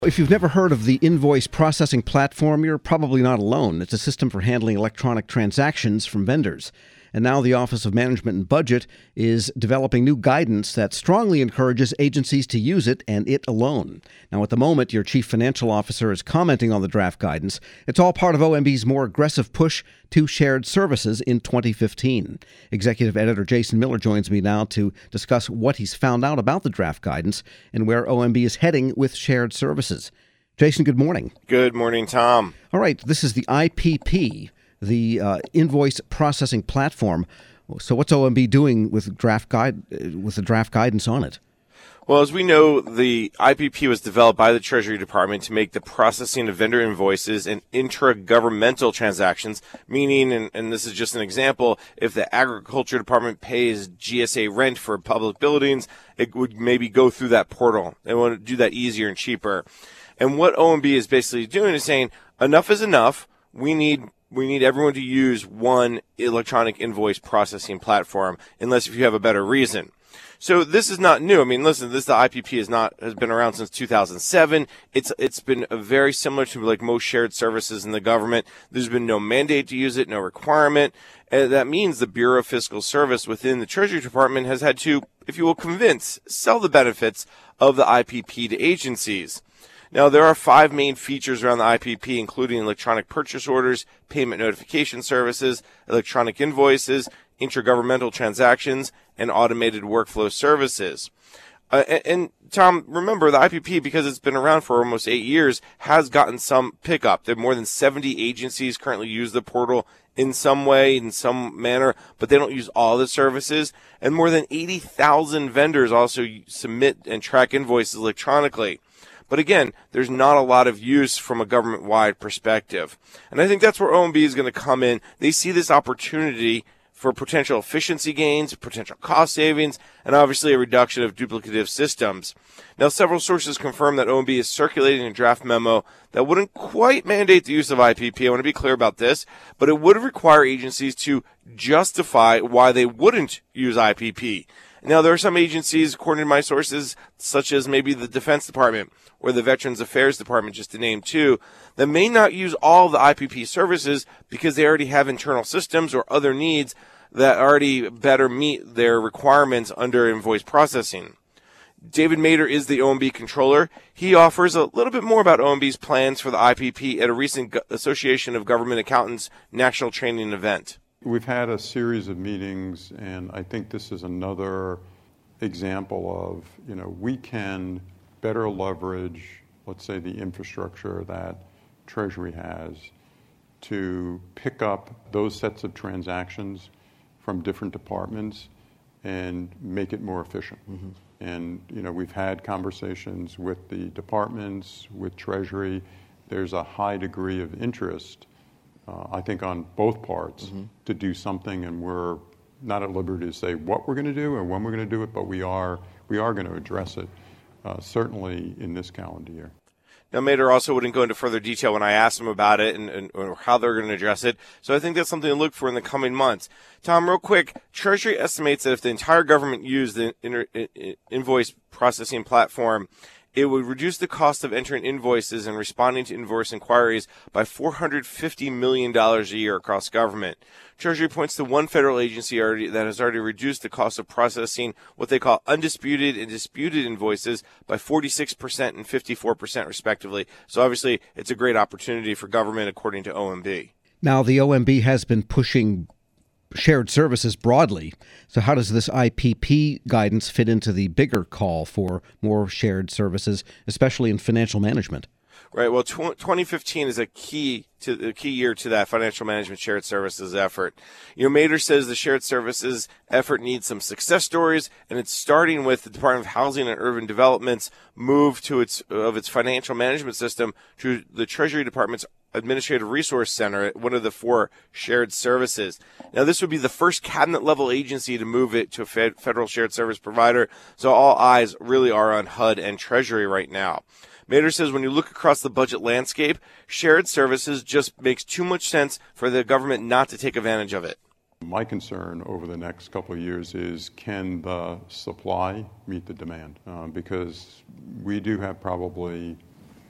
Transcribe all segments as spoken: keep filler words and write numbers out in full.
If you've never heard of the invoice processing platform, you're probably not alone. It's a system for handling electronic transactions from vendors. And now the Office of Management and Budget is developing new guidance that strongly encourages agencies to use it and it alone. Now, at the moment, your chief financial officer is commenting on the draft guidance. It's all part of O M B's more aggressive push to shared services in twenty fifteen. Executive Editor Jason Miller joins me now to discuss what he's found out about the draft guidance and where O M B is heading with shared services. Jason, good morning. Good morning, Tom. All right, this is the I P P, the uh, invoice processing platform. So what's O M B doing with draft guide with the draft guidance on it? Well, as we know, the I P P was developed by the Treasury Department to make the processing of vendor invoices and intra-governmental transactions, meaning, and, and this is just an example, if the Agriculture Department pays G S A rent for public buildings, it would maybe go through that portal. They want to do that easier and cheaper. And what O M B is basically doing is saying, enough is enough. We need We need everyone to use one electronic invoice processing platform, unless if you have a better reason. So this is not new. I mean, listen, this the I P P is not has been around since two thousand seven. It's it's been a very similar to like most shared services in the government. There's been no mandate to use it, no requirement. And that means the Bureau of Fiscal Service within the Treasury Department has had to, if you will, convince, sell the benefits of the I P P to agencies. Now, there are five main features around the I P P, including electronic purchase orders, payment notification services, electronic invoices, intergovernmental transactions, and automated workflow services. Uh, and, and, Tom, remember, the I P P, because it's been around for almost eight years, has gotten some pickup. There are more than seventy agencies currently use the portal in some way, in some manner, but they don't use all the services. And more than eighty thousand vendors also submit and track invoices electronically. But again, there's not a lot of use from a government-wide perspective. And I think that's where O M B is going to come in. They see this opportunity for potential efficiency gains, potential cost savings, and obviously a reduction of duplicative systems. Now, several sources confirm that O M B is circulating a draft memo that wouldn't quite mandate the use of I P P. I want to be clear about this, but it would require agencies to justify why they wouldn't use I P P. Now, there are some agencies, according to my sources, such as maybe the Defense Department or the Veterans Affairs Department, just to name two, that may not use all the I P P services because they already have internal systems or other needs that already better meet their requirements under invoice processing. David Mader is the O M B controller. He offers a little bit more about O M B's plans for the I P P at a recent Association of Government Accountants national training event. We've had a series of meetings, and I think this is another example of, you know, we can better leverage, let's say, the infrastructure that Treasury has to pick up those sets of transactions from different departments and make it more efficient. Mm-hmm. And, you know, we've had conversations with the departments, with Treasury. There's a high degree of interest, uh, I think, on both parts mm-hmm. to do something, and we're not at liberty to say what we're going to do and when we're going to do it, but we are we are going to address it, uh, certainly in this calendar year. Now, Mader also wouldn't go into further detail when I asked him about it and, and or how they're going to address it. So I think that's something to look for in the coming months. Tom, real quick, Treasury estimates that if the entire government used the inter, invoice processing platform, it would reduce the cost of entering invoices and responding to invoice inquiries by four hundred fifty million dollars a year across government. Treasury points to one federal agency already that has already reduced the cost of processing what they call undisputed and disputed invoices by forty-six percent and fifty-four percent respectively. So obviously it's a great opportunity for government according to O M B. Now, the O M B has been pushing shared services broadly. So how does this I P P guidance fit into the bigger call for more shared services, especially in financial management? Right. Well, twenty fifteen is a key to a key year to that financial management shared services effort. You know, Mader says the shared services effort needs some success stories, and it's starting with the Department of Housing and Urban Development's move to its of its financial management system to the Treasury Department's Administrative Resource Center, one of the four shared services. Now, this would be the first cabinet-level agency to move it to a federal shared service provider, so all eyes really are on H U D and Treasury right now. Mader says when you look across the budget landscape, shared services just makes too much sense for the government not to take advantage of it. My concern over the next couple of years is, can the supply meet the demand? Uh, because we do have probably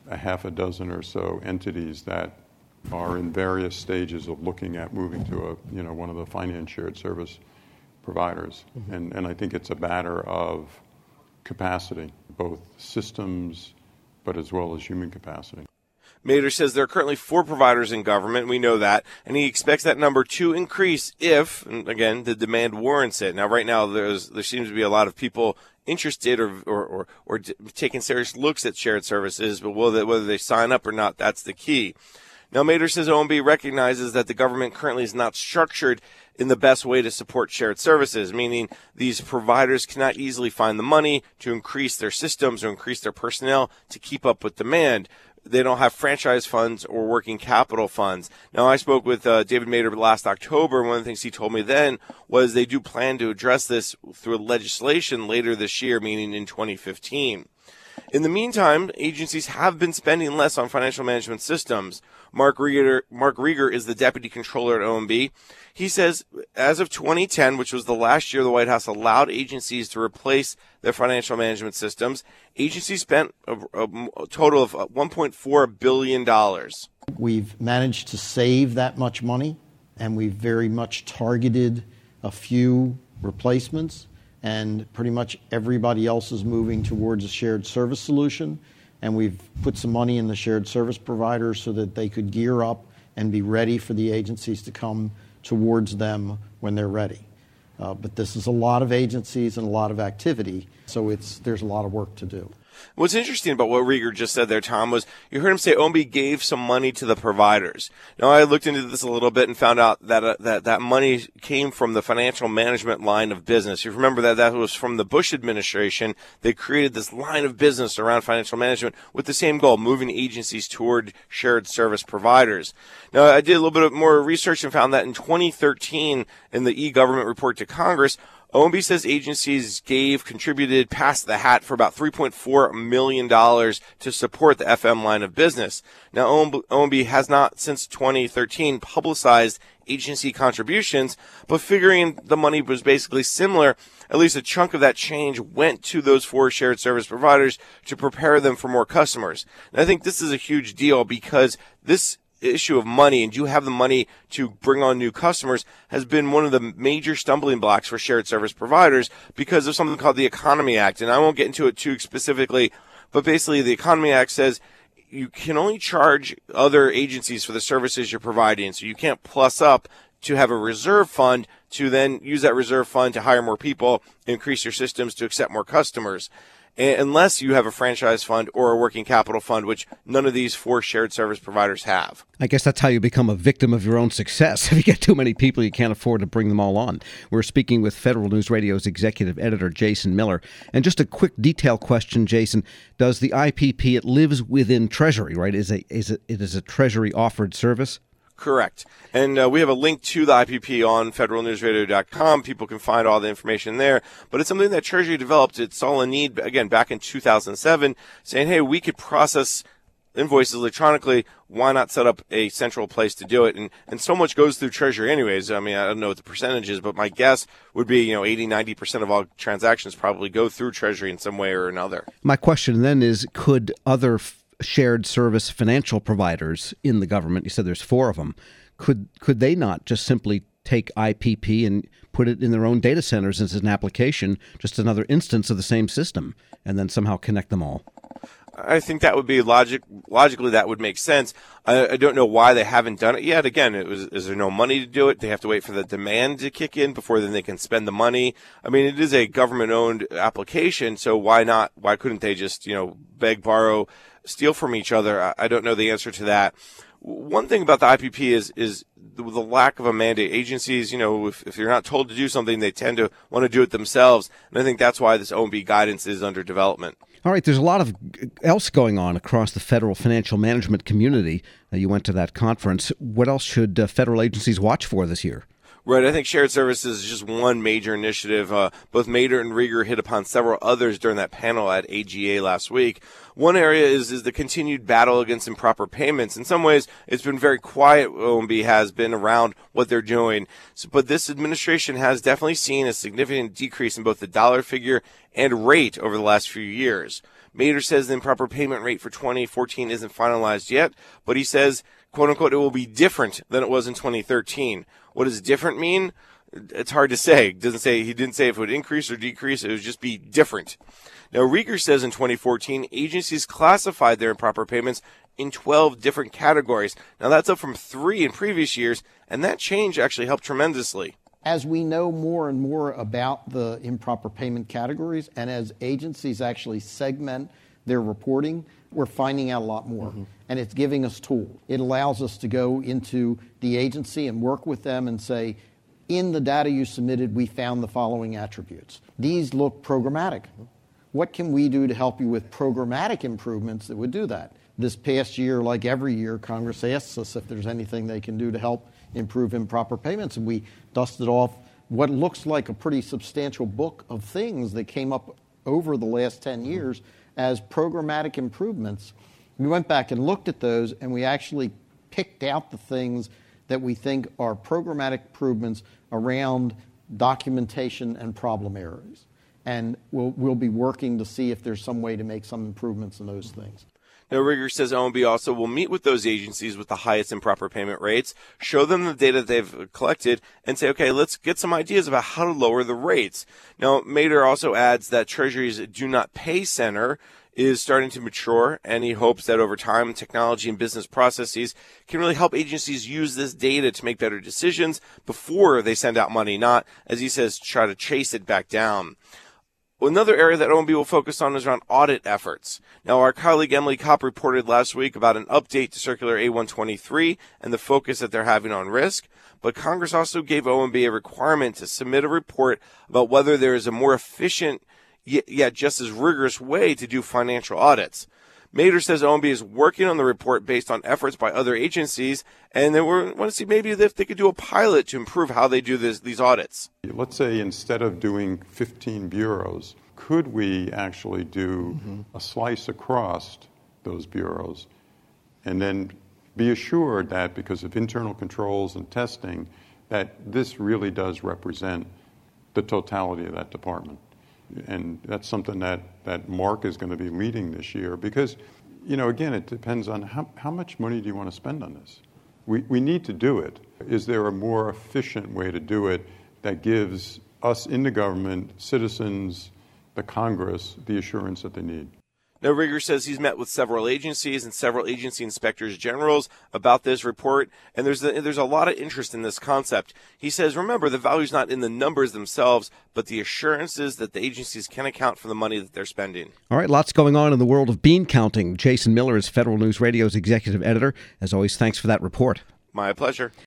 a half a dozen or so entities that are in various stages of looking at moving to a, you know, one of the finance shared service providers. Mm-hmm. And, and I think it's a matter of capacity, both systems, but as well as human capacity. Mader says there are currently four providers in government. We know that. And he expects that number to increase if, and again, the demand warrants it. Now, right now, there's, there seems to be a lot of people interested or or, or, or taking serious looks at shared services, but whether, whether they sign up or not, that's the key. Now, Mader says O M B recognizes that the government currently is not structured in the best way to support shared services, meaning these providers cannot easily find the money to increase their systems or increase their personnel to keep up with demand. They don't have franchise funds or working capital funds. Now, I spoke with uh, David Mader last October, and one of the things he told me then was they do plan to address this through legislation later this year, meaning in twenty fifteen. In the meantime, agencies have been spending less on financial management systems. Mark Rieger, Mark Rieger is the deputy controller at O M B. He says as of twenty ten, which was the last year the White House allowed agencies to replace their financial management systems, agencies spent a, a total of one point four billion dollars. We've managed to save that much money, and we've very much targeted a few replacements, and pretty much everybody else is moving towards a shared service solution. And we've put some money in the shared service providers so that they could gear up and be ready for the agencies to come towards them when they're ready. Uh, but this is a lot of agencies and a lot of activity, so it's there's a lot of work to do. What's interesting about what Rieger just said there, Tom, was you heard him say O M B gave some money to the providers. Now, I looked into this a little bit and found out that uh, that, that money came from the financial management line of business. You remember that that was from the Bush administration. They created this line of business around financial management with the same goal, moving agencies toward shared service providers. Now, I did a little bit more research and found that in twenty thirteen, in the e-government report to Congress, O M B says agencies gave, contributed, passed the hat for about three point four million dollars to support the F M line of business. Now, O M B has not, since twenty thirteen, publicized agency contributions, but figuring the money was basically similar, at least a chunk of that change went to those four shared service providers to prepare them for more customers. And I think this is a huge deal because this issue of money, and you have the money to bring on new customers, has been one of the major stumbling blocks for shared service providers because of something called the Economy Act. And I won't get into it too specifically, but basically the Economy Act says you can only charge other agencies for the services you're providing. So you can't plus up to have a reserve fund to then use that reserve fund to hire more people, increase your systems to accept more customers, unless you have a franchise fund or a working capital fund, which none of these four shared service providers have. I guess that's how you become a victim of your own success. If you get too many people, you can't afford to bring them all on. We're speaking with Federal News Radio's executive editor, Jason Miller. And just a quick detail question, Jason. Does the I P P, it lives within Treasury, right? Is a, is it, it is a Treasury-offered service? Correct. And uh, we have a link to the I P P on federal news radio dot com. People can find all the information there. But it's something that Treasury developed. It's all in need, again, back in two thousand seven, saying, hey, we could process invoices electronically. Why not set up a central place to do it? And and so much goes through Treasury anyways. I mean, I don't know what the percentage is, but my guess would be, you know, eighty, ninety percent of all transactions probably go through Treasury in some way or another. My question then is, could other f- shared service financial providers in the government, you said there's four of them, could could they not just simply take I P P and put it in their own data centers as an application, just another instance of the same system, and then somehow connect them all? I think that would be logic. Logically, that would make sense. I, I don't know why they haven't done it yet. Again, it was, is there no money to do it? They have to wait for the demand to kick in before then they can spend the money. I mean, it is a government-owned application, so why not? Why couldn't they just, you know, beg, borrow, steal from each other? I, I don't know the answer to that. One thing about the I P P is is the, the lack of a mandate. Agencies, you know, if, if you're not told to do something, they tend to want to do it themselves, and I think that's why this O M B guidance is under development. All right, there's a lot of else going on across the federal financial management community. Uh, you went to that conference. What else should uh, federal agencies watch for this year? Right. I think shared services is just one major initiative. Uh, both Mader and Rieger hit upon several others during that panel at A G A last week. One area is, is the continued battle against improper payments. In some ways, it's been very quiet. O M B has been around what they're doing. So, but this administration has definitely seen a significant decrease in both the dollar figure and rate over the last few years. Mader says the improper payment rate for twenty fourteen isn't finalized yet, but he says, quote unquote, it will be different than it was in twenty thirteen. What does different mean? It's hard to say. It doesn't say, he didn't say if it would increase or decrease. It would just be different. Now, Rieger says in twenty fourteen, agencies classified their improper payments in twelve different categories. Now, that's up from three in previous years, and that change actually helped tremendously. As we know more and more about the improper payment categories, and as agencies actually segment their reporting, we're finding out a lot more. Mm-hmm. And it's giving us tools. It allows us to go into the agency and work with them and say, in the data you submitted, we found the following attributes. These look programmatic. What can we do to help you with programmatic improvements that would do that? This past year, like every year, Congress asks us if there's anything they can do to help improve improper payments, and we dusted off what looks like a pretty substantial book of things that came up over the last ten years as programmatic improvements. We went back and looked at those, and we actually picked out the things that we think are programmatic improvements around documentation and problem areas. And we'll, we'll be working to see if there's some way to make some improvements in those things. Now, Rieger says O M B also will meet with those agencies with the highest improper payment rates, show them the data they've collected, and say, okay, let's get some ideas about how to lower the rates. Now, Mader also adds that Treasury's Do Not Pay Center is starting to mature, and he hopes that over time, technology and business processes can really help agencies use this data to make better decisions before they send out money, not, as he says, try to chase it back down. Another area that O M B will focus on is around audit efforts. Now, our colleague Emily Kopp reported last week about an update to Circular A one twenty-three and the focus that they're having on risk. But Congress also gave O M B a requirement to submit a report about whether there is a more efficient, yet just as rigorous way to do financial audits. Mader says O M B is working on the report based on efforts by other agencies, and they want to see maybe if they could do a pilot to improve how they do this, these audits. Let's say instead of doing fifteen bureaus, could we actually do mm-hmm. a slice across those bureaus and then be assured that because of internal controls and testing, that this really does represent the totality of that department? And that's something that, that Mark is going to be leading this year because, you know, again, it depends on how, how much money do you want to spend on this? We, we need to do it. Is there a more efficient way to do it that gives us in the government, citizens, the Congress, the assurance that they need? Now, Rieger says he's met with several agencies and several agency inspectors generals about this report, and there's a, there's a lot of interest in this concept. He says, remember, the value's not in the numbers themselves, but the assurances that the agencies can account for the money that they're spending. All right, lots going on in the world of bean counting. Jason Miller is Federal News Radio's executive editor. As always, thanks for that report. My pleasure.